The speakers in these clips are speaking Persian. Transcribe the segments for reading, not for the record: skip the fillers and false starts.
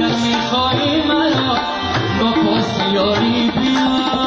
اگر میخوایی مرا با پاسیاری بیا.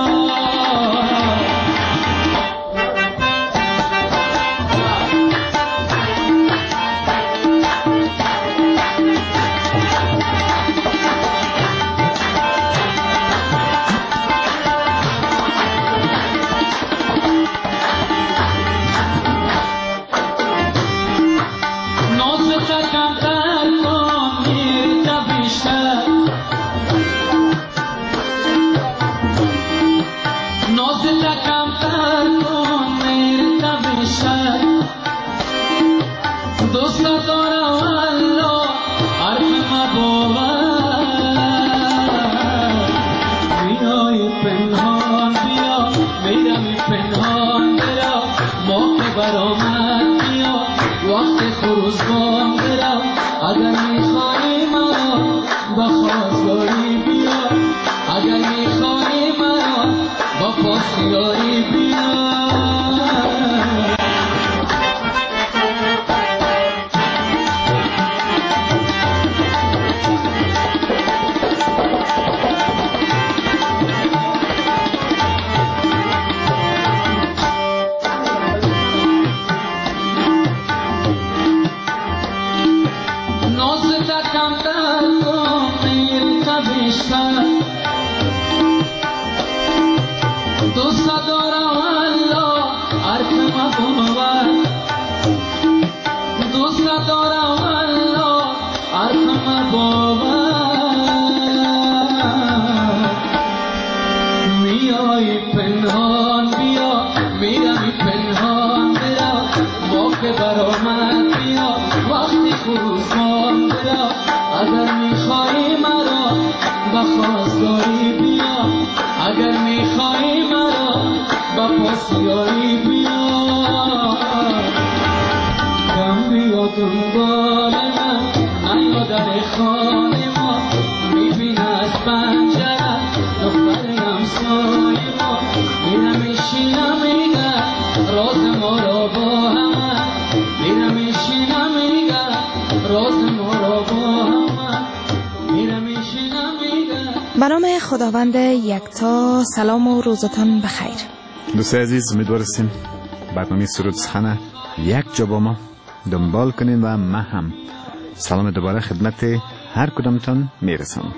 به نام خداوند یکتا. سلام و روزتان بخیر. دوستان عزیز، امیدوار هستیم برنامه سرود سخن یک جا با ما دنبال کنین و من هم سلام دوباره خدمت هر کدامتان میرسم.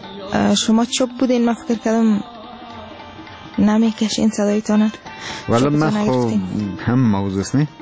شما چوب بودین؟ من فکر کردم نمیکشین صدایتانه. ولی من خب هم موضوع است نه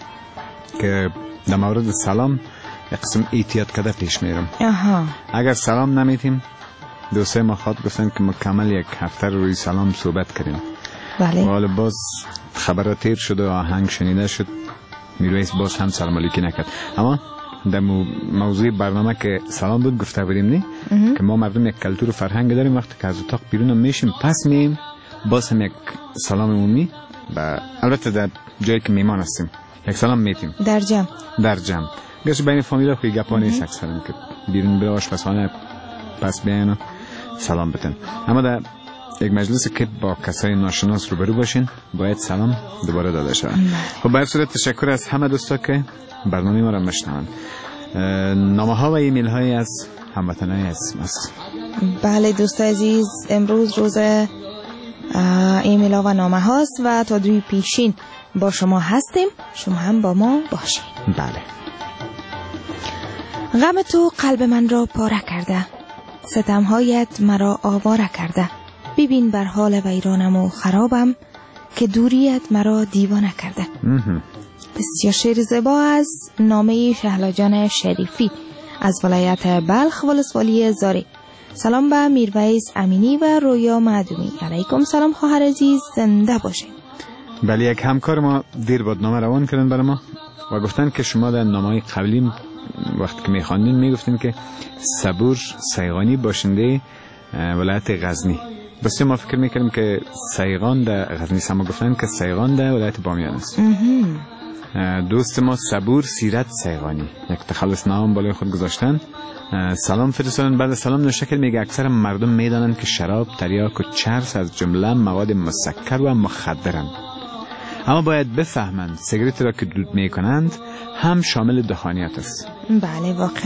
که در مورد سلام یک قسم احتیاط کرده پیش میرم. اگر سلام نمیتیم دوستای ما خواد گفتن که مکمل یک هفته روی سلام صحبت کردیم. بله. ولی باز خبرات تیر شد و آهنگ شنیده شد، میرویس باز هم سلام علیکی نکرد. اما در موضوع برنامه که سلام بود گفته بودیم نه که ما مردم یک کلتور و فرهنگ داریم، وقتی که از اتاق بیرون میشیم پس مییم باز هم یک سلام عمومی و البته در جایی که میمان هستیم یک سلام میتیم در جمع گرچه بین فامیلا خوی گپا نیست اکثرا که بیرون بره آشپزخانه پس بیاین سلام بتن. اما در یک مجلسی که با کسای ناشناس روبرو باشین باید سلام دوباره داده شود. خب به هر صورت تشکر از همه دوستا که برنامه ما را میشنوند. نامه ها و ایمیل های از هموطنان عزیز است. بله دوستان عزیز، امروز روز ایمیل ها و نامه هاست و تا 2 پیشین با شما هستیم، شما هم با ما باشین. بله. غم تو قلب من را پاره کرده، ستمهایت مرا آواره کرده. ببین بر حال ویرانم و خرابم که دوریت مرا دیوانه کرده. بسیار شعر زیبا از نامه شهلا جان شریفی از ولایت بلخ ولسوالی زاری. سلام به میرویس امینی و رویا معدومی. علیکم سلام خواهر عزیز، زنده باشین. بله، یک همکار ما دیر بعد نامه روان کردن برای ما و گفتن که شما در نامه قبلی وقتی که میخواندین میگفتین که صبور سیغانی باشنده ولایت غزنی. بس ما فکر میکردیم که سیغان در غزنی است، اما گفتن که سیغان در ولایت بامیان است. دوست ما صبور سیرت سیغانی یک تخلص نام بالای خود گذاشتن. سلام فرستادن. بعد سلام نوشته که میگه اکثر مردم میدانند که شراب، تریاک و چرس از جمله مواد مسکر و مخدرند، اما باید بفهمند سیگارت را که دود میکنند هم شامل دخانیات است. بله واقعا.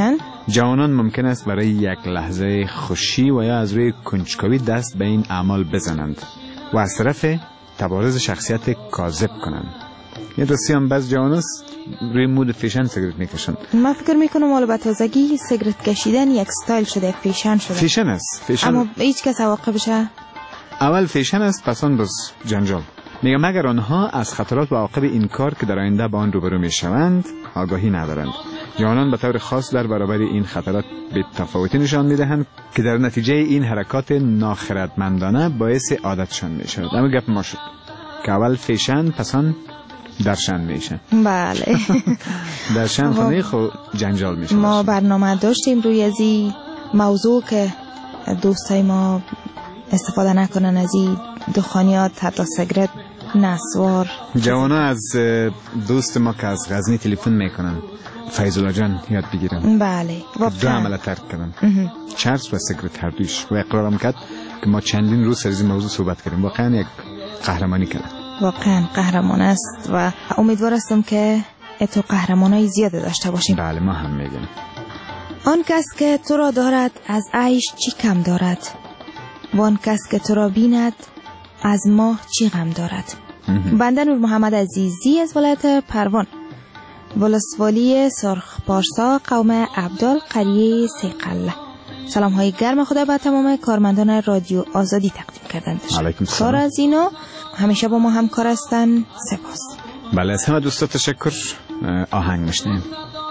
جوانان ممکن است برای یک لحظه خوشی و یا از روی کنجکاوی دست به این اعمال بزنند و از طرف تبارز شخصیت کاذب کنند. یه راستی هم بعض جوانان روی مود فیشن سیگرت میکشن. من فکر میکنم حالا به تازگی سیگرت کشیدن یک استایل شده، یک فیشن شده. فیشن است. فیشن. اما هیچ کس عواقبش اول فیشن است، پس آن باز جنجال. میگم اگر آنها از خطرات و عواقب این کار که در آینده با آن روبرو میشوند آگاهی ندارند. جوانان به طور خاص در برابر این خطرات به تفاوتی نشان میدهند که در نتیجه این حرکات ناخردمندانه باعث عادتشان میشود. اما گپ ما شد که اول فیشن پس آن درشن میشه. بله. درشن خانه خود جنجال میشه. ما برنامه داشتیم روی از این موضوع که دوستای ما استفاده نکنن از این دخانیات، حتی سیگرت، نسوار. جوانا از دوست ما که از غزنی تلفن میکنن فیض الله جان یاد بگیرن. بله. دو عمل ترک کردن، چرس و سیگرت هر دویش، و اقرارم کرد که ما چندین روز سر این موضوع صحبت کردیم. واقعا یک قهرمانی کرد. واقعا قهرمان است و امیدوار هستم که تو قهرمانای زیاده داشته باشیم. بله ما هم میگیم. آن کس که تو را دارد از عیش چی کم دارد، وان کس که تو را بیند از ماه چی غم دارد. بنده نور محمد عزیزی از ولایت پروان، ولسوالی سرخ پارسا، قوم عبدال، قریه سیقله. سلام های گرم خدا به تمام کارمندان رادیو آزادی تقدیم کردند. علیکم سلام. کار از اینا همیشه با ما همکار هستن. سپاس. بله از همه دوستا تشکر. آهنگ میشنیم.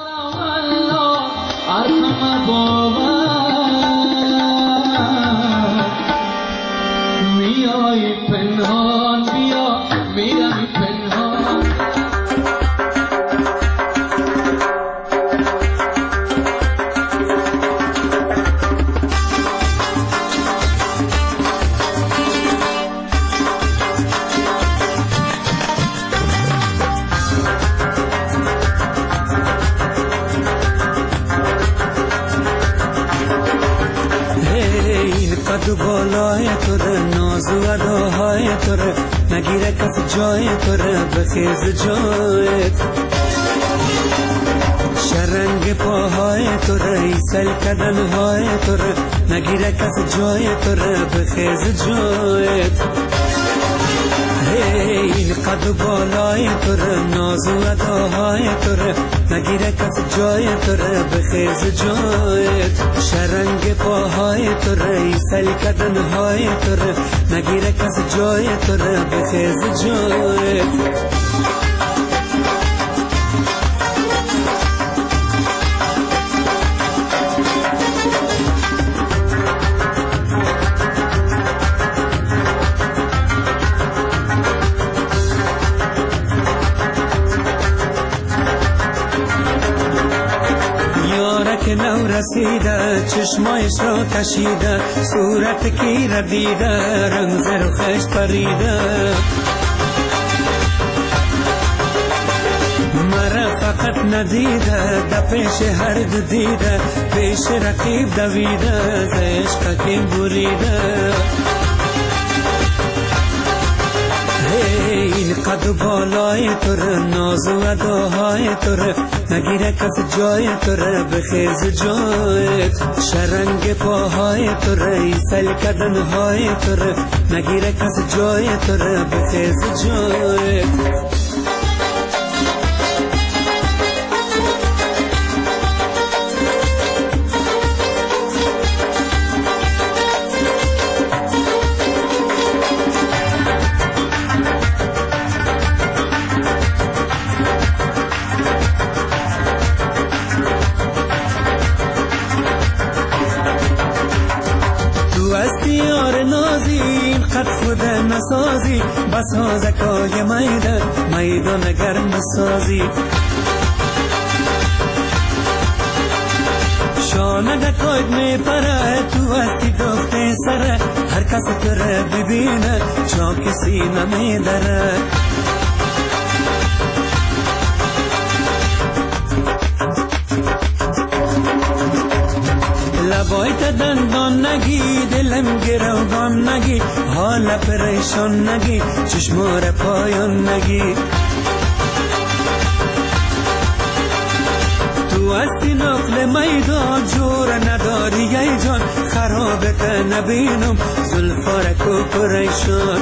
میای پنهان بیا میرم پنهان، قد بالای توره، ناز و اداهای توره، نگیره کس جای توره، بخیز جایت. شرنگ پاهای توره، ایسل کدنهای توره، نگیره کس جای توره، بخیز جایت. این قد بالای توره، ناز و اداهای توره، نگیره کس جای توره، بخیز جایت. شرنگ پاهای توره، ایسل کدنهای توره، نگیره کس جای توره، بخیز جایت. که نو رسیده، چشمایش را کشیده، صورت کی را دیده، رنگ زر و خشت پریده. مرا فقط ندیده، در پیش هر دو دیده، پیش رقیب دویده، ز عشق کی بریده. این قد بالای توره، ناز و اداهای توره، نگیره کس جای توره، بخیز جایت. شرنگ پاهای توره، ایسل کدنهای توره، نگیره کس جای توره، بخیز جایت. نسازی بسازکای میدان گرم بسازی. شانه دکاید میپره، تو هستی دخته سره، هر کس تره ببینه چا کسی نمیدره. لبایت دندان نگی، دلم گروگان نگی، حال پریشان نگی، چشمار پایان نگی. تو هستی نقل میدان جور نداری ای جان خرابت نبینم زلفارک و پریشان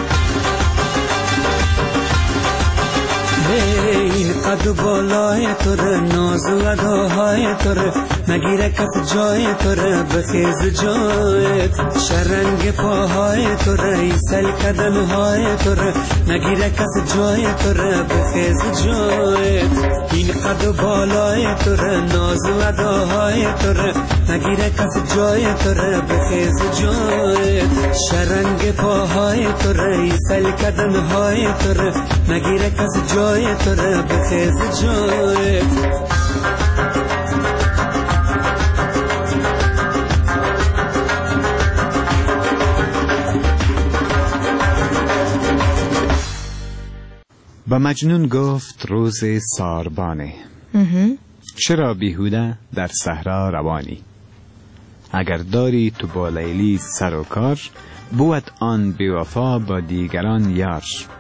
این قد بالای تر ناز و اداهای تر نگیره کس جای تر بخیز جایت شرنگ پاهای تر ایسل کدنهای تر نگیره کس جای تر بخیز جایت این قد بالای تر ناز و اداهای تر نگیره کس جای تر بخیز جایت شرنگ پاهای تر ایسل کدنهای تر نگیره کس جای تر بخیز جایت و مجنون گفت روز ساربانه چرا بیهوده در صحرا روانی اگر داری تو با لیلی سر و کار بود آن بیوفا با دیگران یار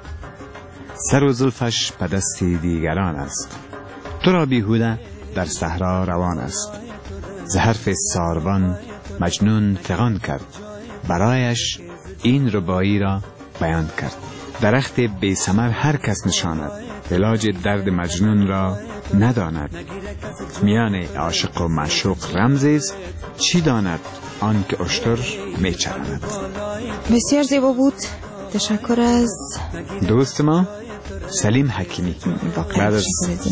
سر و زلفش به دست دیگران است تو را بیهوده در صحرا روان است ز حرف ساربان مجنون فغان کرد برایش این ربایی را بیان کرد درخت بی ثمر هر کس نشاند علاج درد مجنون را نداند میان عاشق و معشوق رمزی است چی داند آن که اشتر میچرند بسیار زیبا بود تشکر از دوست ما سلیم حکیمی بعد از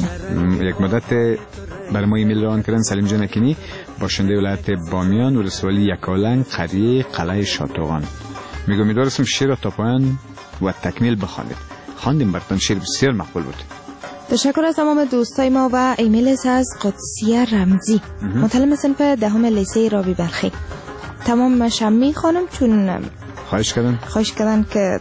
یک مدت برای ما ایمیل روان کردن سلیم جان حکیمی باشنده ولایت بامیان ولسوالی یکالنگ قریه قلعه شاتوغان میگم امیدوارم شعر را تا پایان و تکمیل بخوانید خواندیم براتون شعر بسیار مقبول بود تشکر از تمام دوستای ما و ایمیل از قدسیه رمزی متعلم صنف دهم لیسه رابی بلخی تمام شمی خانم چون خواهش کردن که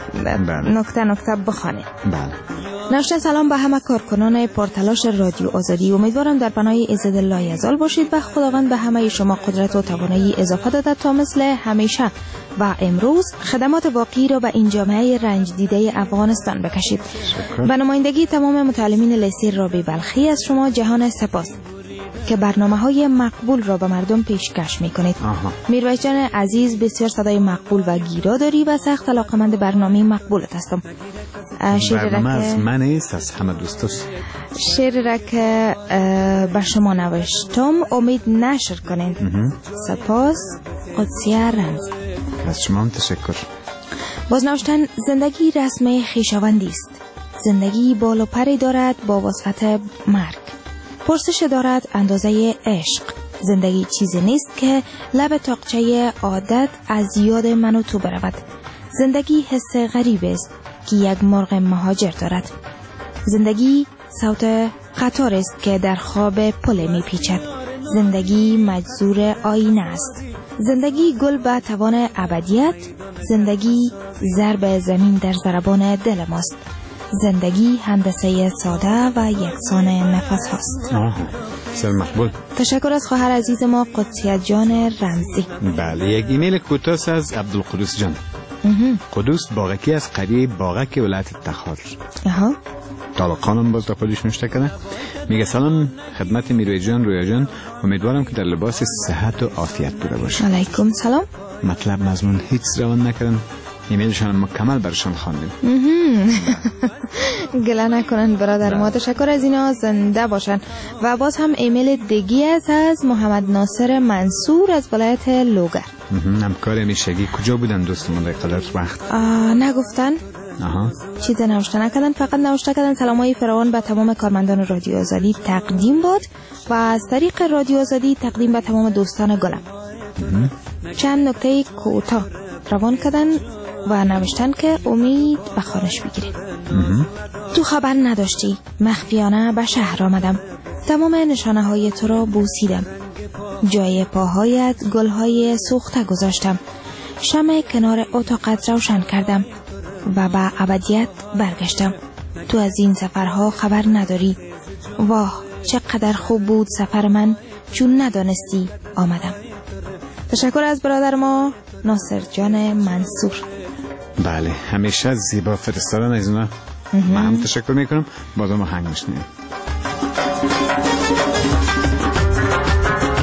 نکته بخوانید بله نوشته سلام به همه کارکنان پرتلاش رادیو آزادی امیدوارم در پناه عزت لایزال باشید و خداوند به همه شما قدرت و توانایی اضافه داده تا مثل همیشه و امروز خدمات واقعی را به این جامعه رنج دیده افغانستان بکشید. به نمایندگی تمام متعلمین لیسه رابی بلخی از شما جهان سپاس که برنامه‌های مقبول را به مردم پیشکش می‌کنید. میرویس جان عزیز بسیار صدای مقبول و گیرا داری و سخت علاقه‌مند برنامه مقبولت هستم. برنامه از من است از همه دوستاست. شعر را که به شما نوشتم امید نشر کنید. سپاس قدسیه رمز. از شما تشکر. باز نوشتن زندگی رسم خویشاوندی است. زندگی بال و پری دارد با وسعت مرگ. پرسش دارد اندازه عشق. زندگی چیزی نیست که لب تاقچه عادت از یاد من و تو برود. زندگی حس غریب است که یک مرغ مهاجر دارد. زندگی صوت قطار است که در خواب پل می پیچد. زندگی مجذور آینه است. زندگی گل به توان ابدیت. زندگی ضرب زمین در ضربان دل ماست. زندگی هندسه ساده و یکسان نفس هاست. سر مقبول. تشکر از خواهر عزیز ما قدسیه جان رمزی. بله یک ایمیل کوتاه از عبدالقدوس جان. قدوس باغکی از قریه باغک ولایت تخار. طالقانم باز داپادیش نوشته کنه. میگه سلام خدمت میروی جان رویا جان امیدوارم که در لباس صحت و عافیت بوده باشه. علیکم سلام. مطلب مضمون هیچ روان نکردن ایمیلشان مکمل برشان خواندیم. گله نکنن برادر ما تشکر از اینا زنده باشن. و باز هم ایمیل دیگی از محمد ناصر منصور از ولایت لوگر. همکار میشگی کجا بودن دوستمون در قدر وقت؟ نگفتن چیزی نوشته نکردن فقط نوشته کردن سلامای فراوان به تمام کارمندان رادیو آزادی تقدیم باد و از طریق رادیو آزادی تقدیم به تمام دوستان گلم. چند نکته کوتاه روان کردن و نوشتن که امید به خانش بگیرید. تو خبر نداشتی مخفیانه به شهر آمدم. تمام نشانه های تو را بوسیدم. جای پاهایت گلهای سوخته گذاشتم. شمع کنار اتاقت روشن کردم و به ابدیت برگشتم. تو از این سفرها خبر نداری. واه چقدر خوب بود سفر من چون ندانستی آمدم. تشکر از برادر ما ناصر جان منصور. بله همیشه زیبا فرستادن از اونا من هم تشکر میکنم. بازم هنگ میشنیم.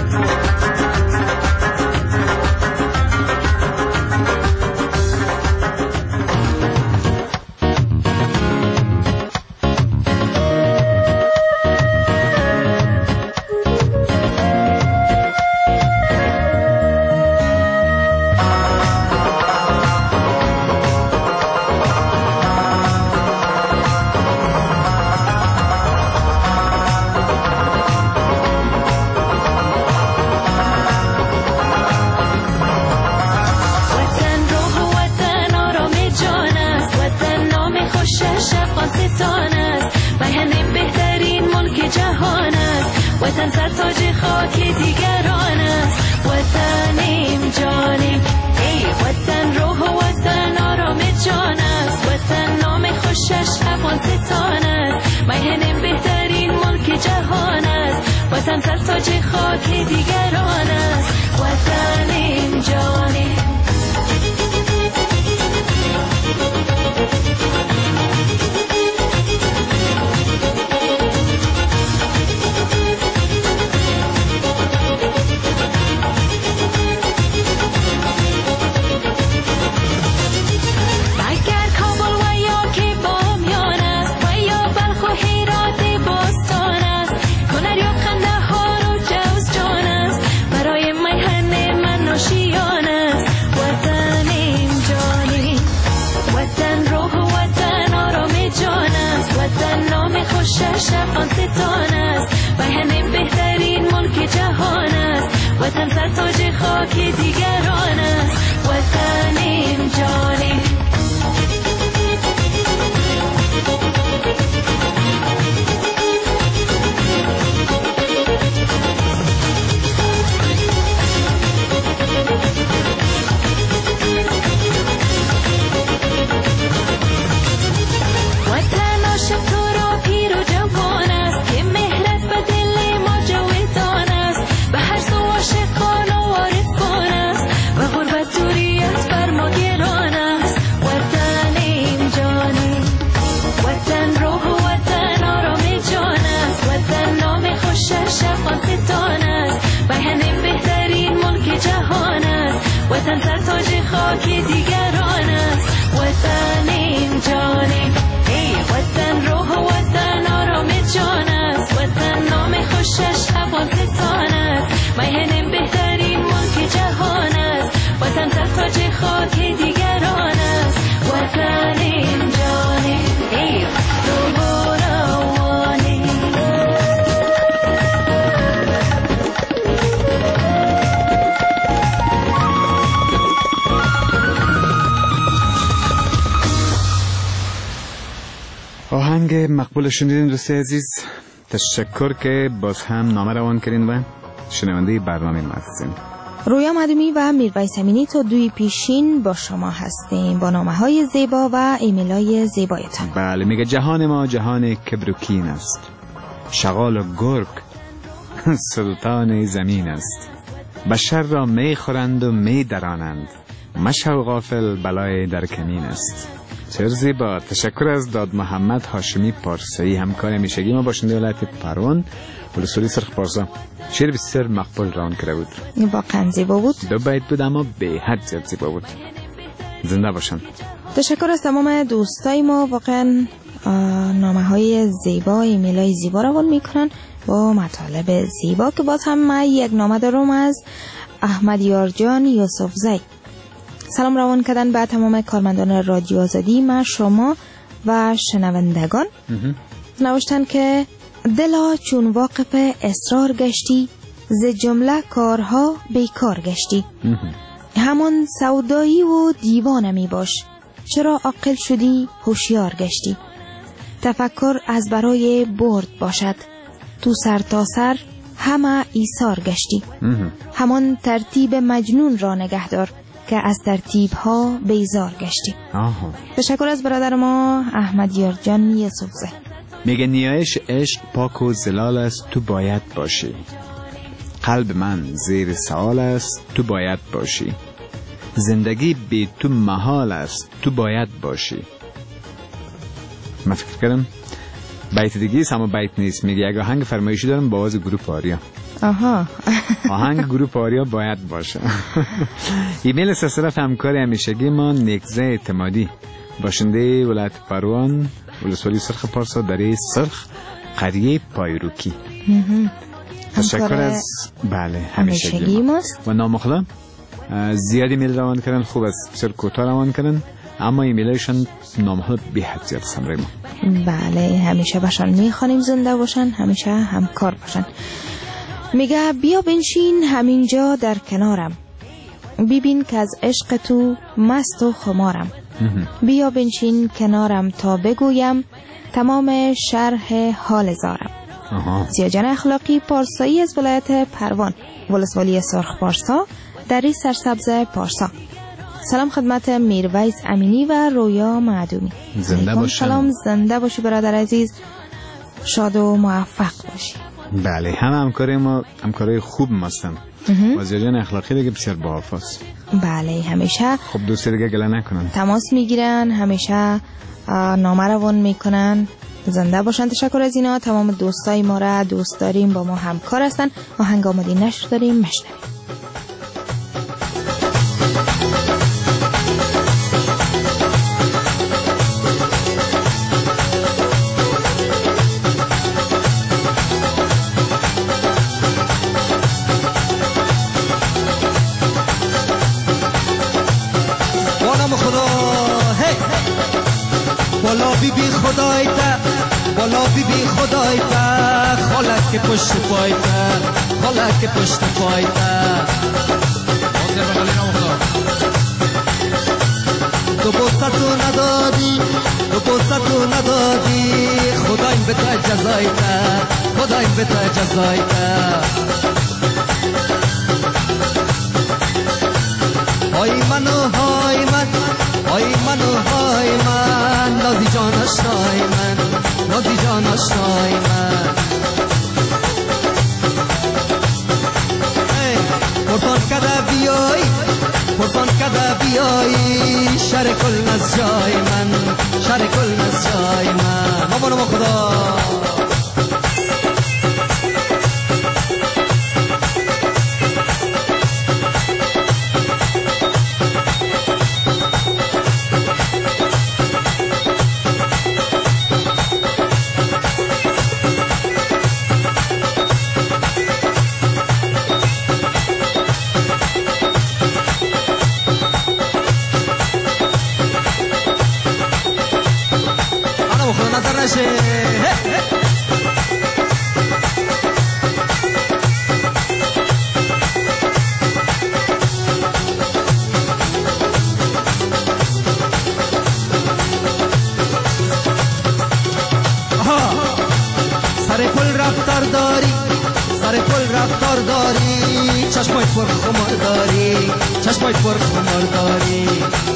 وطن سر تاج خاک دیگران است. وطنیم جانیم ای وطن، روح و وطن آرام جان است. وطن نام خوشش افغانستان است، میهن بهترین ملک جهان است. وطن سر تاج خاک دیگران است. وطنیم جانیم. افغانستان است، بیان بهترین ملک جهان است. وطن سر تاج خاک دیگران است. وطنیم جانیم. وطن سر تاج خاک دیگران است. وطنیم جانیم ای وطن، روح و وطن آرام جان است. وطن نام خوشش افغانستان است، میهن بهترین ملک جهان است. وطن سر تاج خاک دیگران است. وطنیم جانیم ای روح و روانیم. آهنگ مقبول شنیدین دوست عزیز. تشکر که باز هم نامه روان کردین و شنونده برنامه ما هستین. رویا مدومی و میرویس امینی تا دوی پیشین با شما هستیم با نامه های زیبا و ایمیل های زیبایتان. بله، میگه جهان ما جهان کبروکین است، شغال و گرگ سلطان زمین است. بشر را می خورند و می درانند، مشو غافل بلای در کمین است. چه زیبا. تشکر از داد محمد هاشمی پارسایی، همکار همیشگی ما باشنده ولایت پروان ولسوالی سرخ پارسا. شعر بسیار مقبول روان کرده بود، واقعا زیبا بود. 2 بیت بود اما به حد زیاد زیبا بود. زنده باشن. تشکر از تمام دوستای ما، واقعا نامه های زیبا، ایمیل های زیبا روان میکنن با مطالب زیبا. که باز هم من یک نامه دارم از احمد یارجان یوسفزی. سلام روان کردن به تمام کارمندان رادیو آزادی، من شما و شنوندگان. نوشتن که دلا چون واقف اصرار گشتی، ز جمله کارها بیکار گشتی. همان سودایی و دیوانه می باش، چرا عاقل شدی هوشیار گشتی. تفکر از برای برد باشد، تو سر تا سر همه ایثار گشتی. همان ترتیب مجنون را نگهدار، که از ترتیب ها بیزار گشتی. تشکر از برادر ما احمد یارجان یوسفزی. میگه نیایش عشق پاک و زلال است، تو باید باشی. قلب من زیر سوال است، تو باید باشی. زندگی بی تو محال است، تو باید باشی. من فکر کردم بیت دیگه است اما بیت نیست. میگه اگه آهنگ فرمایشی دارم با آواز گروپ آریا. آهنگ گروپ آریا باید باشه. ایمیل سلسله همکار همیشگی ما نیکزه اعتمادی، باشنده ولایت پروان ولسوالی سرخ پارسا، دره سرخ، قریه پایروکی. تشکر از بله همیشگی ماست و نامخلا. زیادی ایمیل روان کردن، خوب است، بسیار کوتاه روان کردن اما ایمیلشون نامخلا بی حد زیاد سمره ما. بله همیشه باشن میخوانیم، زنده باشن، همیشه همکار باشن. میگه بیا بنشین همینجا در کنارم، ببین که از عشق تو مست و خمارم. بیا بنشین کنارم تا بگویم، تمام شرح حال زارم. سیاجان اخلاقی پارسایی از ولایت پروان، ولسوالی سرخ پارسا، دری سرسبز پارسا. سلام خدمت میرویس امینی و رویا معدومی. زنده باشی. سلام، زنده باشی برادر عزیز، شاد و موفق باشی. بله، همه همکاری ما همکاری خوب ماستن و سیاجان اخلاقی دیگه بسیار باحافظ. بله، همیشه خب دوستی دیگه گله نکنن، تماس میگیرن، همیشه نامه روان میکنن. زنده باشن. تشکر از اینا. تمام دوستای ما را دوست داریم، با ما همکار هستن. آهنگ آماده نشر داریم، مشنویم. بالا بی بی خدای تا، بالا بی بی خدای تا، خالک پشت پای تا، خالک پشت پای تا. تو بوستو ندادی، تو بوستو ندادی، خدایم به تا جزای تا، خدایم به تا جزای تا. های منو های من، های منو های من، نازی جان آشنای من، نازی جان آشنای من. پرسان کده بیایی، پرسان کده بیایی، شر کل از جای من، شر کل از جای من. مامانو ما خدا چشمای پر خمار داری، چشمای پر خمار داری.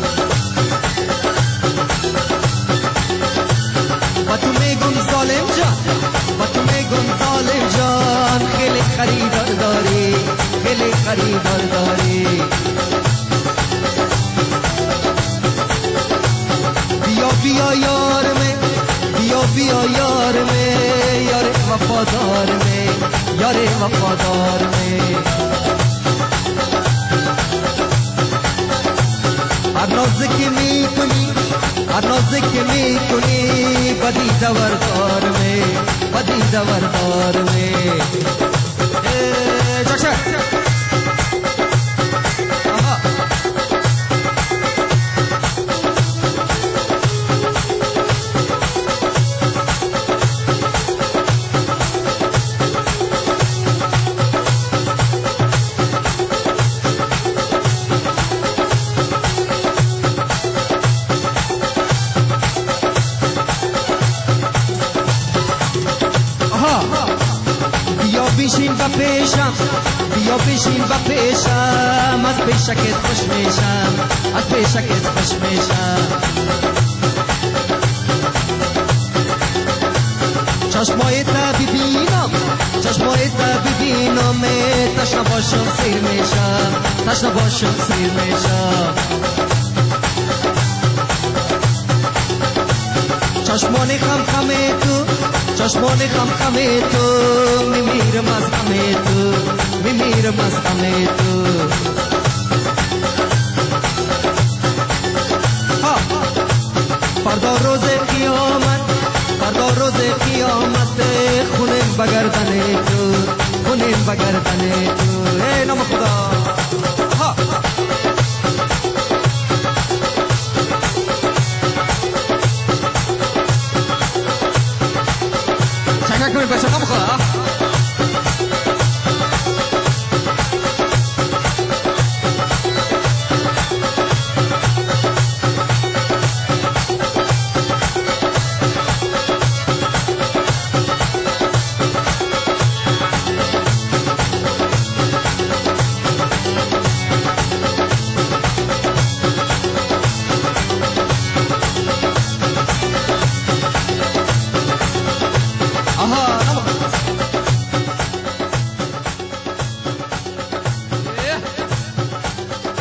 با تو میگم ظالم جان، با تو میگم ظالم جان، خیلی خریدار داری، خیلی خریدار داری. بیا بیا یار میں، بیا بیا یار میں، یار وفادار میں، یار وفادار میں. هر نازه که می کنی، هر نازه که می کنی، بدی دوردار می، بدی دوردار می. جاکشن آها بشین و پیشم، بیا بشین و پیشم، از پیشکت خوش میشم، از پیشکت خوش میشم. چشمای تا ببینم، چشمای تا ببینم، تشنه باشم سیر میشم، تشنه باشم سیر میشم. چشمان خم خم تو، چشمان خم خم تو، میمیرم از غم تو، میمیرم از غم تو. فردا روز قیامت، فردا روز قیامت، خونم بگردن تو، خونم بگردن تو. ای نام خدا چنگه کنید بچه نام خدا.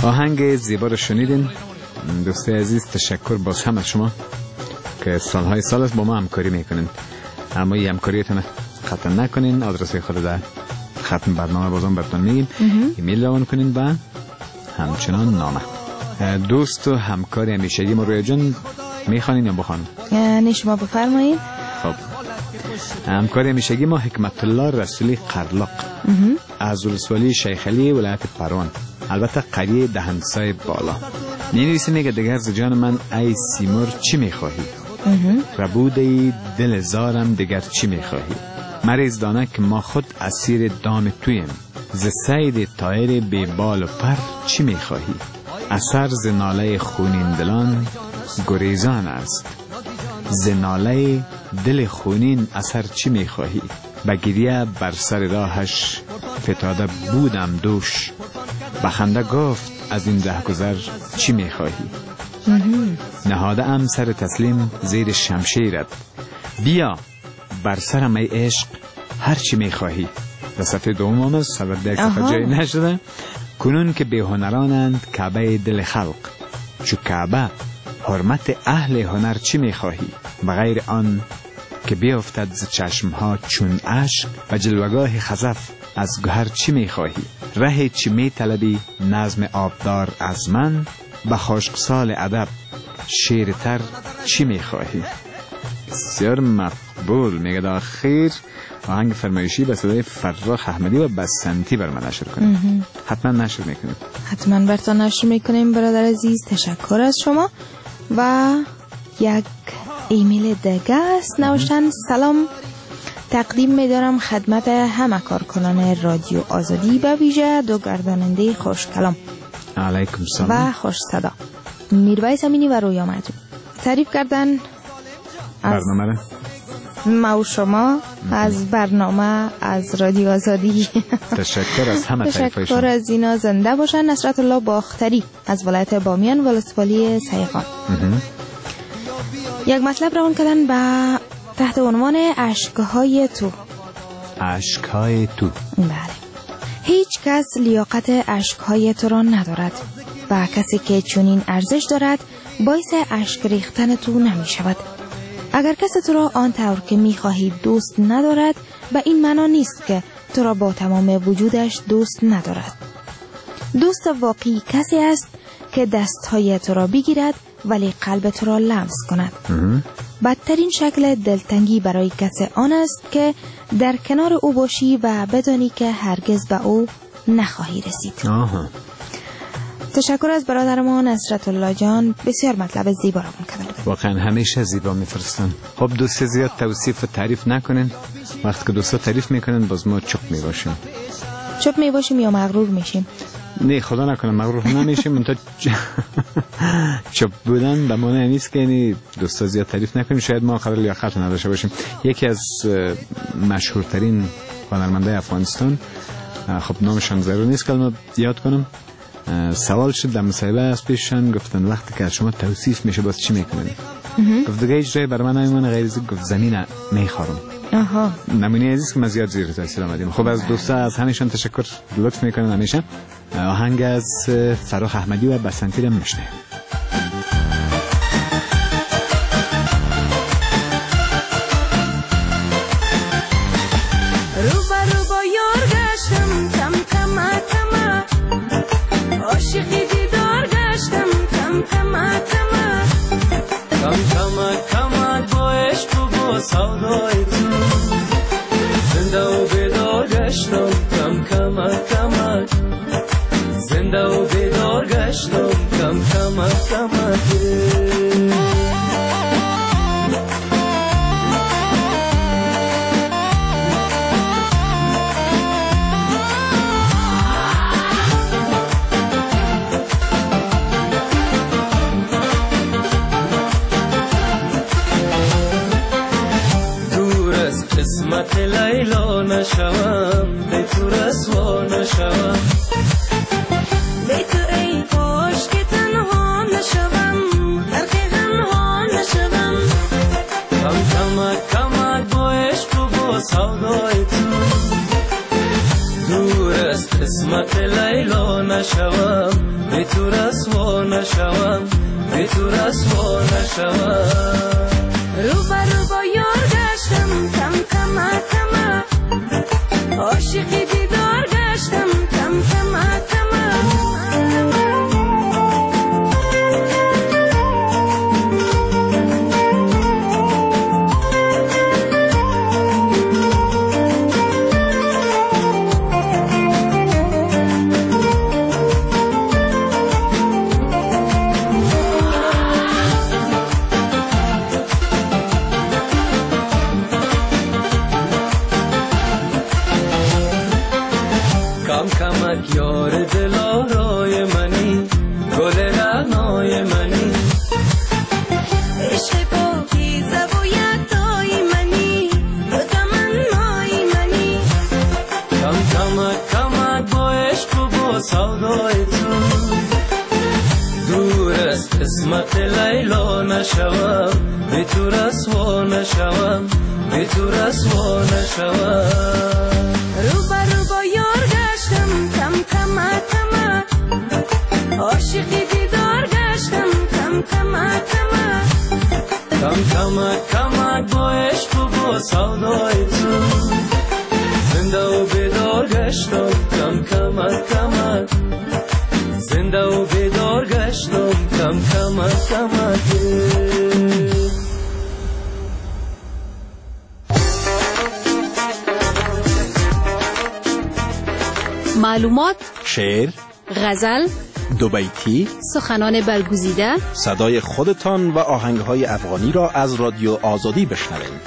آهنگ زیبا رو شنیدین. دوستای عزیز تشکر باز هم از شما که سالهای سال است با ما همکاری میکنین. اما این همکاریتون خطا نکنین. آدرس خود در ختم برنامه بازم براتون میگیم. ایمیل روان کنین با همچنان نامه. دوست و همکار همیشگی ما رویا جان میخوانین یا بخوانیم؟ نه شما بفرمایید. خب همکار همیشگی ما حکمت الله رسولی قرلق از ولسوالی شیخ علی ولایت پروان، البته قریه دهنسای بالا. می‌نویسه میگه دگر ز جان من ای سیمور چی میخواهی؟ ربوده دل زارم دگر چی میخواهی؟ مریض دانه که ما خود اسیر دام تویم، ز سید طایر بی بال و پر چی میخواهی؟ اثر ز ناله خونین دلان گریزان است، ز ناله دل خونین اثر چی میخواهی؟ بگیریه بر سر راهش فتاده بودم دوش، بخنده گفت از این رهگذر چی میخواهی؟ نهاده ام سر تسلیم زیر شمشیرت، بیا بر سرم ای عشق هر چی میخواهی. در صفحه دوم آمست، صفحه در صفحه جایی نشده. کنون که به هنرانند کعبه دل خلق، چو کعبه حرمت اهل هنر چی میخواهی؟ بغیر آن که بیافتد ز چشمها چون عشق، و جلوگاه خزف از گهر چی میخواهی؟ ره چی میطلبی نظم آبدار از من، به خشکسال ادب شیرتر چی میخواهی؟ بسیار مقبول. میگه در آخر آهنگ فرمایشی به صدای فرخ احمدی و بسنتی بر من نشر کنیم. حتما نشر میکنیم. حتما براتون نشر میکنیم برادر عزیز. تشکر از شما. و یک ایمیل دیگه است. نوشتن سلام تقدیم می‌دارم خدمت همه کارکنان رادیو آزادی، به ویژه دو گرداننده خوش کلام علیکم سلام و خوش صدا میرویس امینی و رویا معجون. تعریف کردن از برنامه ما و شما، از برنامه، از رادیو آزادی. تشکر از همه طریفایشون. تشکر از اینا. زنده باشن. نصرت الله باختری از ولایت بامیان ولسوالی سیغان. یک مطلب روان کردن با تحت عنوان اشکهای تو. اشکهای تو. بله. هیچ کس لیاقت اشکهای تو را ندارد و کسی که چنین ارزش دارد باعث اشک ریختن تو نمی شود. اگر کسی تو را آنطور که می خواهی دوست ندارد، به این معنا نیست که تو را با تمام وجودش دوست ندارد. دوست واقعی کسی است که دستهای تو را بگیرد ولی قلب تو را لمس کند. بدترین شکل دلتنگی برای کسی آن است که در کنار او باشی و بدانی که هرگز به او نخواهی رسید. تشکر از برادر ما نصرت الله جان. بسیار مطلب زیبا را کردن. واقعا همیشه زیبا میفرستن. خب دوست زیاد توصیف و تعریف نکنین. وقتی که دوستا تعریف میکنن باز ما چپ میباشیم. چپ میباشیم یا مغرور میشیم؟ نه خدا نکنه مغرور نمیشیم. من تا چپ بودن به معنی نیست که یعنی دوستا زیاد تعریف نکنیم. شاید ما قدر لیاقت نداشته باشیم. یکی از مشهورترین هنرمندای افغانستان، خب نامشان ضرور نیست که الان یاد کنم، سوال شد در مصاحبه از پیششان، گفتن وقتی که شما توصیف میشه باز چی میکنید؟ گفت دیگه هیچ جای برای من نمیمونه غیر از گفت زمین میخورم. نمونه عزیز که من زیاد زیر تاثیر آمدیم. خب از دوستا از همشون تشکر لطف میکنن همیشه. آهنگ از فرخ احمدی و بسنتی رو میشنویم. سودای تو زنده و بیدار گشتم کم کمک کمک، زنده و بیدار گشتم کم کمک کمک. قسمت لیلا نشوم، به تو رسوا نشوم، به تو ای باش که تنها نشوم، در غمها نشوم. کم کمک کمک با عشق و با سودای تو، دور از قسمت لیلا نشوم، به تو رسوا نشوم. رو با یار گشتم کم کم کم، عاشقی دیدار گشتم کم کم کم. یار دلارای منی، گل رعنای منی، عشق پاکیزه و یکتای منی، تو تمنای منی. کمک با عشق و با سودای تو، دور است قسمت لیلا نشوم، بی تو رسوا نشوم، بی تو رسوا نشوم. رو با یار گشتم کم کم کم، عاشقی دیدار گشتم کم کم کم. کمک با عشق و با سودای تو، زنده و بیدار گشتم کم کم. زنده و بیدار گشتم کم کم. معلومات، شعر، غزل، دو بیتی، سخنان برگزیده، صدای خودتان و آهنگهای افغانی را از رادیو آزادی بشنوید.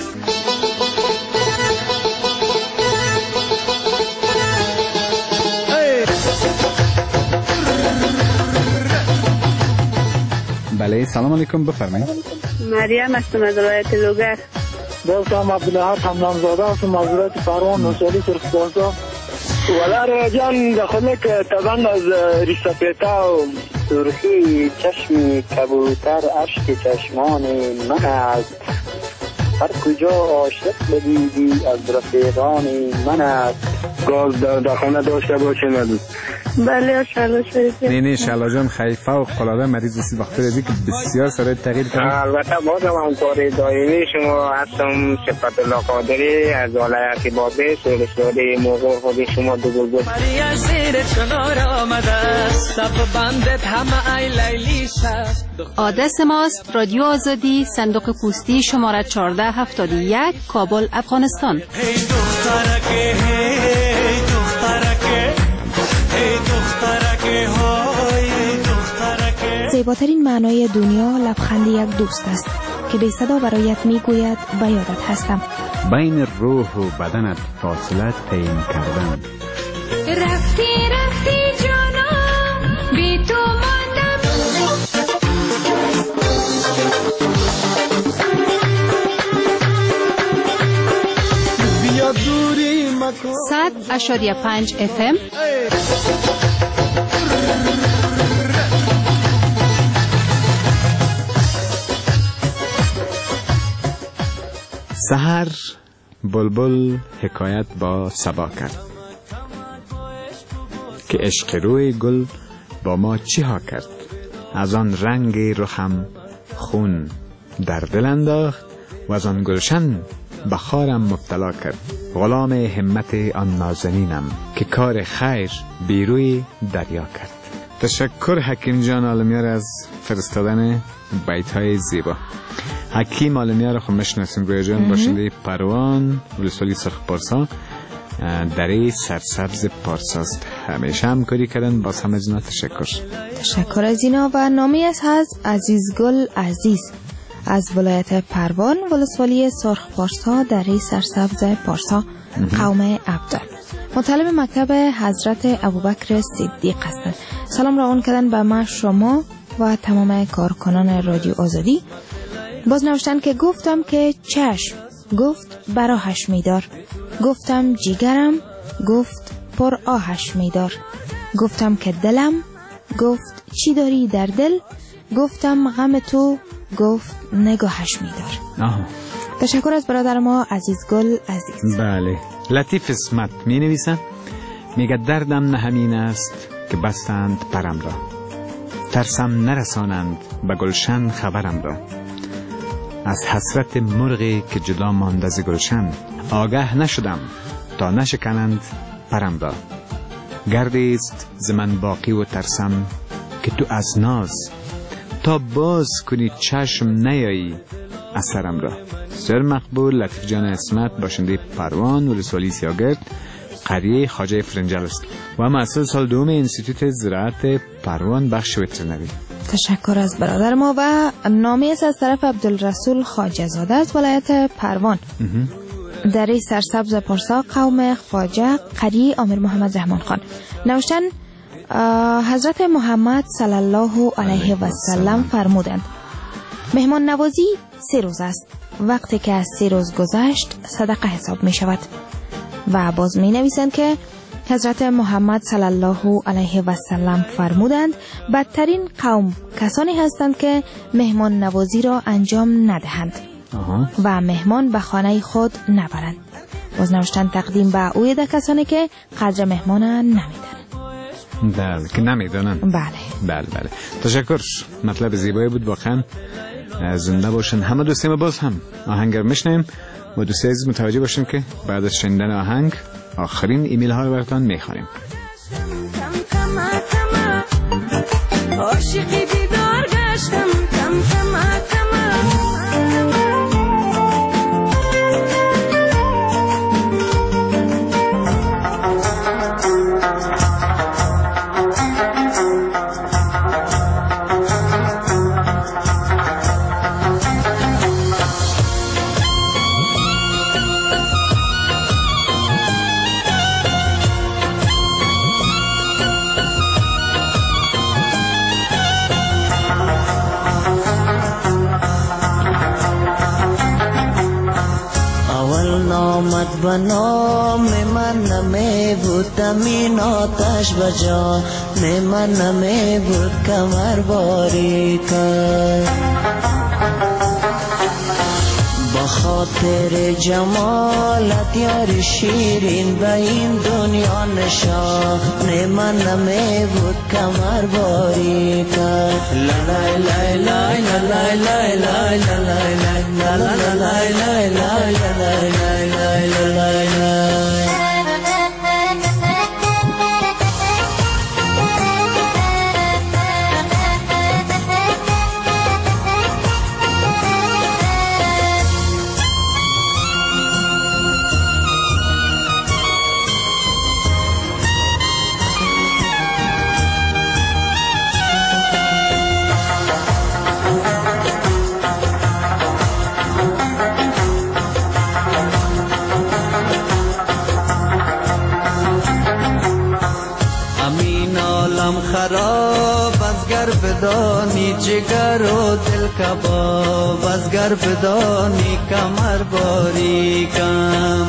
بله سلام علیکم، بفرمایید. مریم هستم از ولایت لوگر. دوستم عبدالحق حمدانزاده هستم از ولایت پروان نوشالی سرخپارسا. ولی جان داخل که طبعا از ریسپیتا و سرخی چشم کبوتر اشک چشمان من است، هر کجا عاشق بدیدی از رفیقان من است. گاز در خانه داشته باشه ندید. بله شلا شریفی. نه شلا جان خیلی فوق العاده مریض است، وقتی دیدی که بسیار سرای تغییر کرد. البته بازم همکار دائمی شما هستم. صفت الله قادری از ولایت بابه سولسواری موقع خود شما دو گل مریم زیر چنار آمده صف بندت همه ای لیلی شد. آدرس ماست رادیو آزادی، صندوق پستی شماره 1471، کابل، افغانستان. هی دخترکه هی دخترکه هی دخترکه های دخترکه. زیباترین معنای دنیا لبخند یک دوست است که بی صدا برایت میگوید به یادت هستم. بین روح و بدنت فاصله تعیین کردن. رفتی جانم بی تو ماندم. بیا دوری مکن 100.5 FM. سحر بلبل حکایت با صبا کرد که عشق روی گل با ما چی ها کرد. از آن رنگ رخم خون در دل انداخت و از آن گلشن بخارم مبتلا کرد. غلام همت آن نازنینم که کار خیر بیروی دریا کرد. تشکر حکیم جان عالمیار از فرستادن بیت های زیبا. حکیم عالمیار خب مشناسیم روی جان، باشنده پروان ولسوالی سرخپارسا، دره سرسبز پارساست. همیشه همکاری کردن، باز هم از اینا تشکر از اینا. و نامی از عزیزگل عزیز از ولایت پروان ولسوالی سرخپارسا، دره سرسبز پارسا، قوم عبدال، مطالب مکتب حضرت ابوبکر صدیق هستند. سلام را اون کردن به ما، شما و تمام کارکنان رادیو آزادی. باز نوشتن که گفتم که چشم، گفت براهش میدار. گفتم جیگرم، گفت پر آهش میدار. گفتم که دلم، گفت چی داری در دل. گفتم غم تو، گفت نگاهش میدار. تشکر از برادر ما عزیزگل عزیز. بله، لطیف اسمت می نویسن، میگه دردم نه همین است که بستند پرم را. ترسم نرسانند به گلشن خبرم را. از حسرت مرغی که جدا مانده ز گلشن، آگه نشدم تا نشکنند پرم را. گردی است ز من باقی و ترسم که تو از ناز، تا باز کنی چشم نیایی اثرم را. سر مقبول لطیف جان اسمت، باشنده پروان ولسوالی سیاگرد، قریه خواجه فرنجل است و مسئول سال دوم انستیتوت زراعت پروان بخش وترنری. تشکر از برادر ما. و نامه است از طرف عبدالرسول خواجه زاده از ولایت پروان. دره سرسبز پارسا قوم خواجه قریه امیر محمد رحمان خان نوشتن حضرت محمد صلی الله علیه و سلم فرمودند مهمان نوازی 3 روز است، وقتی که از 3 روز گذشت صدقه حساب می شود. و باز می نویسند که حضرت محمد صلی الله علیه و سلم فرمودند بدترین قوم کسانی هستند که مهمان نوازی را انجام ندهند و مهمان به خانه خود نبرند. باز نوشتن تقدیم به او ده کسانی که قدر مهمان نمیدانند. بله که نمیدانند. بله. تشکر. مطلب زیبایی بود واقعا. زنده باشن همه دوستیم. باز هم آهنگ رو میشنیم و دوستای عزیز متوجه باشیم که بعد از شنیدن آهنگ آخرین ایمیل ها رو براتون میخوانیم. عاشقی بیدار گشتم کم کم آمد به نام من نمی بود تمین آتش بجا من نمی بود کمر باری کرد با خاطر جمالت یار شیرین به این دنیا نشان من نمی بود کمر باری کرد لا لا لا لا لا لا لا لا لا لا خراب از گر بدانی جگر و دل کباب از گر بدانی کمر باریکم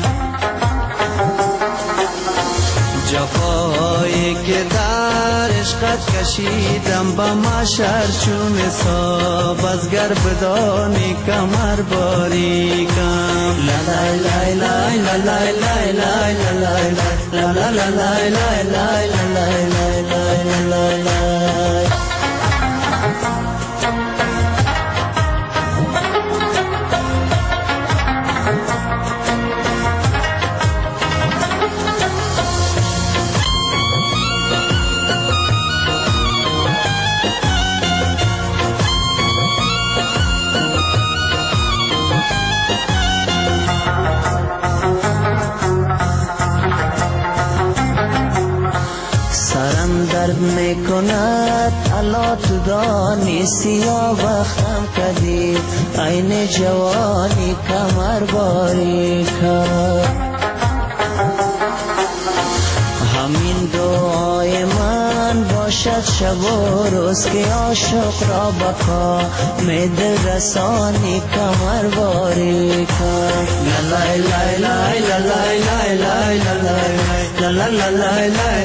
جفایی که در عشقت کشیدم با محشر چون حساب از گر بدانی کمر باریکم لا لا لا لا لا لا لا لا لا لا لا لا لا لا میکند الا تو دانی سیاه وقتم کدی عین جوانی کمر باری کرد همین دعای من باشد شب و روز که عاشق را بقا می دل رسانی کمر باری کرد لا لا لا لا لا لا لا لا لا لا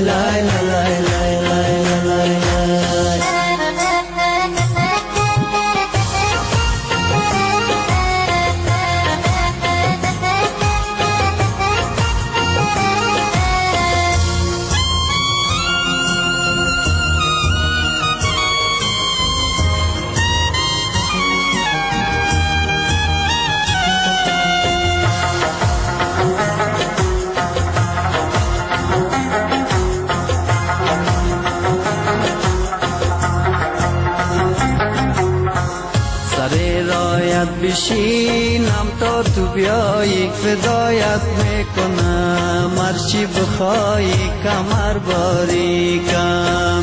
بشینم تا تو بیایی فدایت میکنم هرچی بخوایی کمر باریکم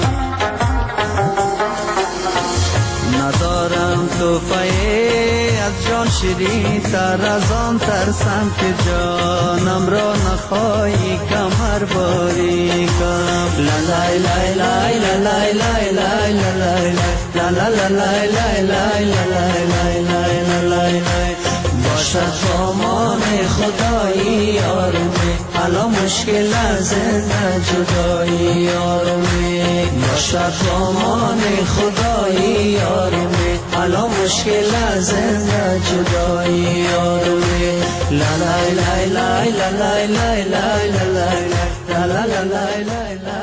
ندارم توفایی از جان شیرین تر از آن ترسم که جانم را نخواهی کمر باریکم لا لا لا لا لا لا لا لا لا لا لا باشد سامان خدایی یارمی حالا مشکل از زنده جدایی یارمی باشد سامان خدایی یارمی حالا مشکل از زنده جدایی یارمی لا لا لا لا لا لا لا لا لا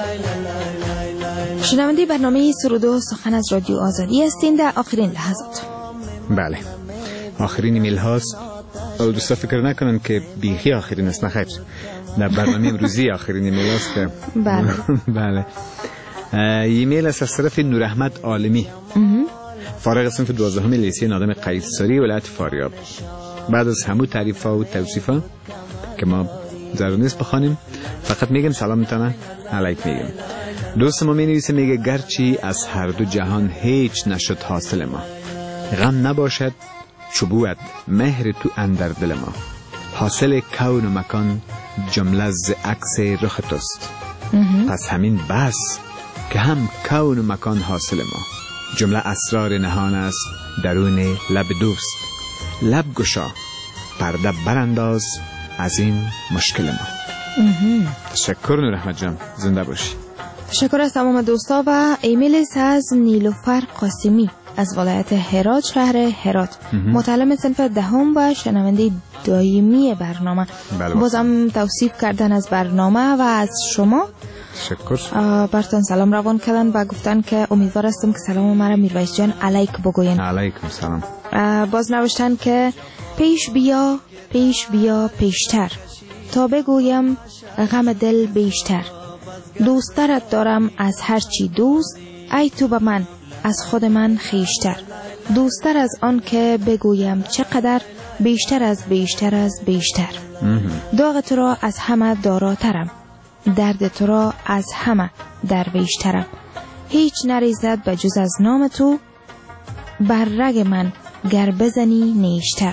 شنونده برنامه سرود و سخن از رادیو آزادی هستین در آخرین لحظات. بله آخرین ایمیل هاست. دوستا فکر نکنن که بیخی آخرین است، نخیر در برنامه امروزی آخرین ایمیل هاست که بله بله ایمیل است از طرف نور احمد عالمی، فارغ صنف 12 لیسه نادم قیصری ولایت فاریاب. بعد از همون تعریف ها و توصیف ها که ما ضرور نیست بخوانیم، فقط میگم سلامتانه علیک میگم. دوست ما می نویسه، میگه گرچه از هر دو جهان هیچ نشد حاصل ما، غم نباشد چوبوت مهر تو اندر دل ما، حاصل کون و مکان جمله ز عکس رخ توست، پس همین بس که هم کون و مکان حاصل ما، جمله اسرار نهان است درون لب دوست، لب گشا پرده برانداز از این مشکل ما. تشکر نور احمد جان، زنده باشی. تشکر از تمام دوستا و ایمیل از نیلوفر قاسمی از ولایت هرات شهر هرات، متعلم صنف دهم و شنونده دائمی برنامه. بازم توصیف کردن از برنامه و از شما. تشکر. برتون سلام روان کردن و گفتن که امیدوار هستم که سلام مرا میرویس جان علیک بگوین. علیکم سلام. باز نوشتن که پیش بیا پیشتر تا بگویم غم دل بیشتر، دوسترت دارم از هرچی دوست، ای تو به من از خود من خیشتر، دوستر از آن که بگویم چقدر، بیشتر از بیشتر. داغ تو را از همه داراترم، درد تو را از همه درویشترم، هیچ نریزد به جز از نام تو، بر رگ من گر بزنی نیشتر،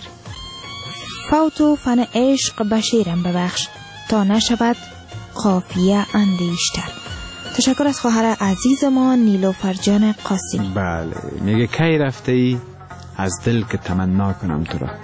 فوت و فن عشق بشیرم ببخش، تا نشود قافیه اندیشتر. تشکر از خواهر عزیز ما نیلوفر جان قاسمی. بله میگه کی رفته ای از دل که تمنا کنم تو را،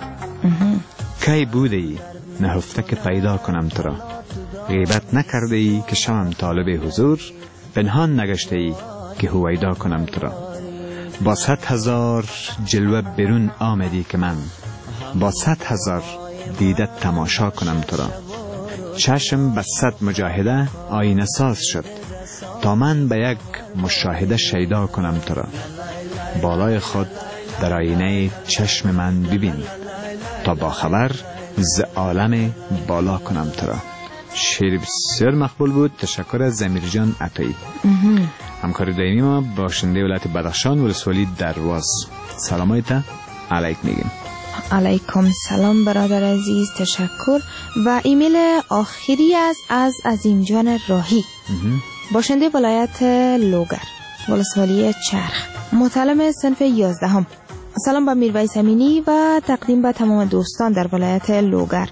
کی بوده ای نهفته که پیدا کنم تو را، غیبت نکرده ای که شوم طالب حضور، پنهان نگشته ای که هویدا کنم تو را، با 100,000 جلوه برون آمدی که من، با 100,000 دیده تماشا کنم تو را، چشم به 100 مجاهده آینه ساز شد، تا من به یک مشاهده شیدا کنم تو را، بالای خود در آینه چشم من ببین، تا با خبر ز عالم بالا کنم تو را. شعر بسیار مقبول بود. تشکر از زمیر جان عطایی، همکار دائمی ما، باشنده ولایت بدخشان ولسوالی درواز. سلامایت علیک میگیم. علیکم سلام برادر عزیز، تشکر. و ایمیل آخری از عظیم جان راهی، باشنده ولایت لوگر ولسوالی چرخ، متعلم صنف 11. سلام به میرویس امینی و تقدیم به تمام دوستان در ولایت لوگر.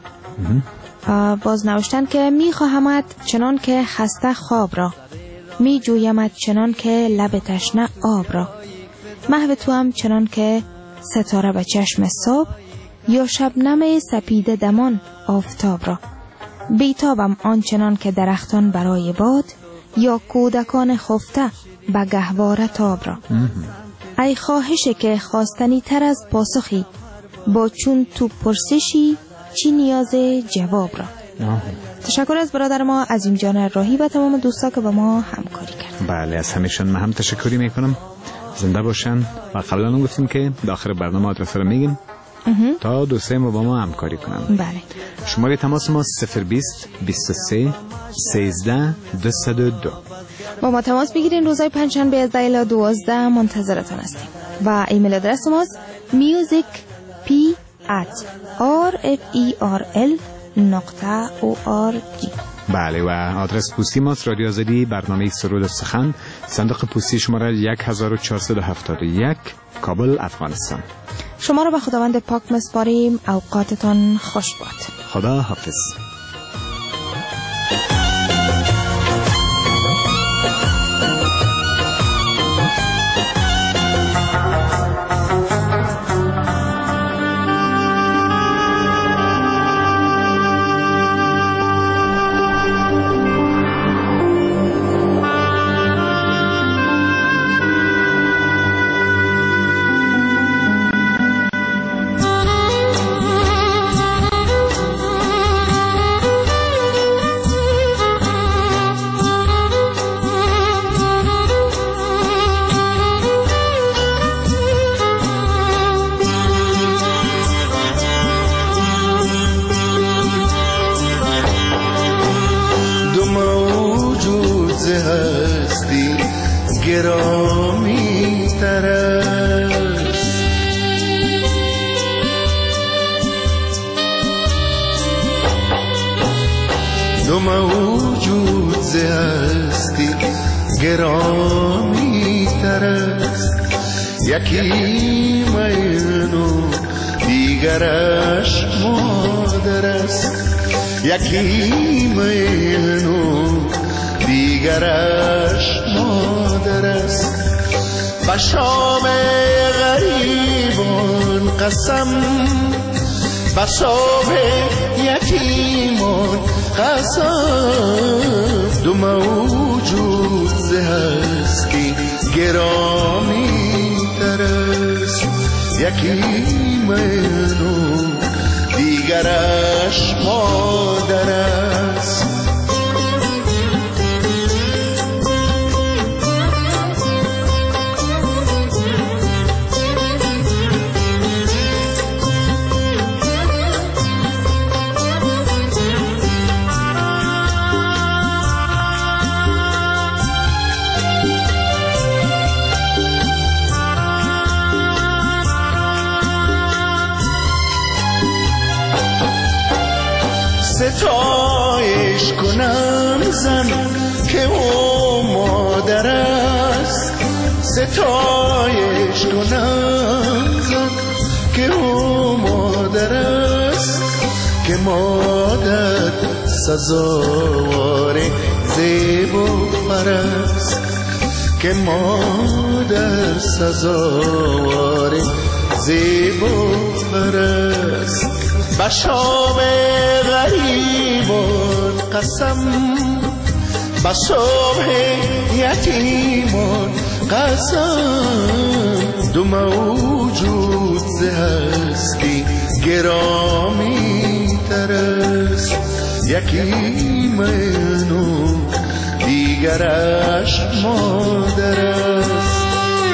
باز نوشتن که می خواهمت چنان که خسته خواب را، می جویمت چنان که لب تشنه آب را، محو تو هم چنان که ستاره به چشم صبح، یا شبنم سپیده دمان آفتاب را، بیتابم آنچنان که درختان برای باد، یا کودکان خفته به گهواره تاب را. ای خواهش که خواستنی تر از پاسخی، با چون تو پرسشی چی نیاز جواب را. تشکر از برادر ما عظیم جان راهی و تمام دوستا که با ما همکاری کردن. بله از همیشون من هم تشکری میکنم، زنده باشن. و قبلا هم گفتیم که داخل برنامه آدرس رو میگیم تا دوستای ما با ما همکاری کنن. بله. شماره تماس ما 020 23 13 202. با ما تماس بگیرین. روزهای پنجشنبه از 10 الی 12 منتظرتان هستیم. و ایمیل آدرس ماست music p@rferl.org. بله، و آدرس پستی ماست رادیو آزادی، برنامه سرود و سخن، صندوق پستی شماره 1471، کابل، افغانستان. شما را به خداوند پاک می‌سپاریم. اوقاتتان خوش باد. خدا حافظ. هستی گرامی تر است، دو موجود ز هستی گرامی تر است، یکی من و دیگرش مادر است، یکی من و دیگرش مادر است. به شام غریبان قسم، به صبح یتیمان قسم، دو موجود ز هستی گرامی تر است، یکی من و دیگرش مادر است. ستایش کنم زن که او مادر است، ستایش کنم زن که او مادر است، که مادر سزاوار زیب و فر است، که مادر سزاوار زیب و فر است. به شام غریبان قسم، به صبح یتیمان قسم، دو موجود ز هستی گرامی تر است، یکی من و دیگرش مادر است.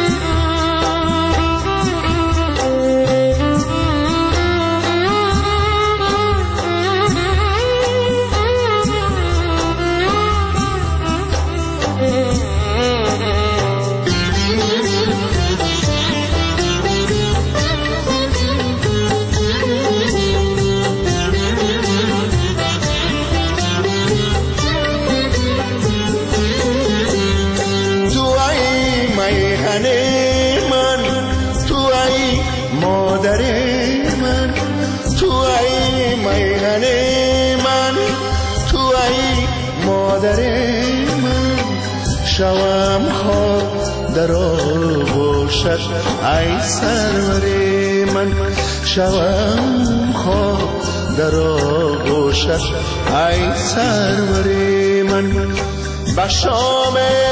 شوام خواب در آغوشت ای سرور من، شوام خواب در آغوشت ای سرور من. به شام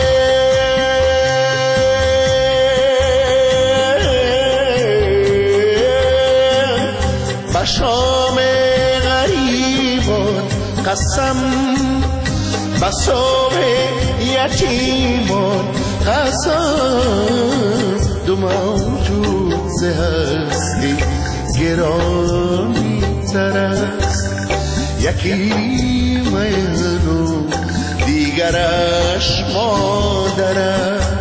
به شام غریبان قسم، به صبح یتیمان قسم، دو موجود ز هستی گرامی تر است، یکی من و دیگرش مادر است.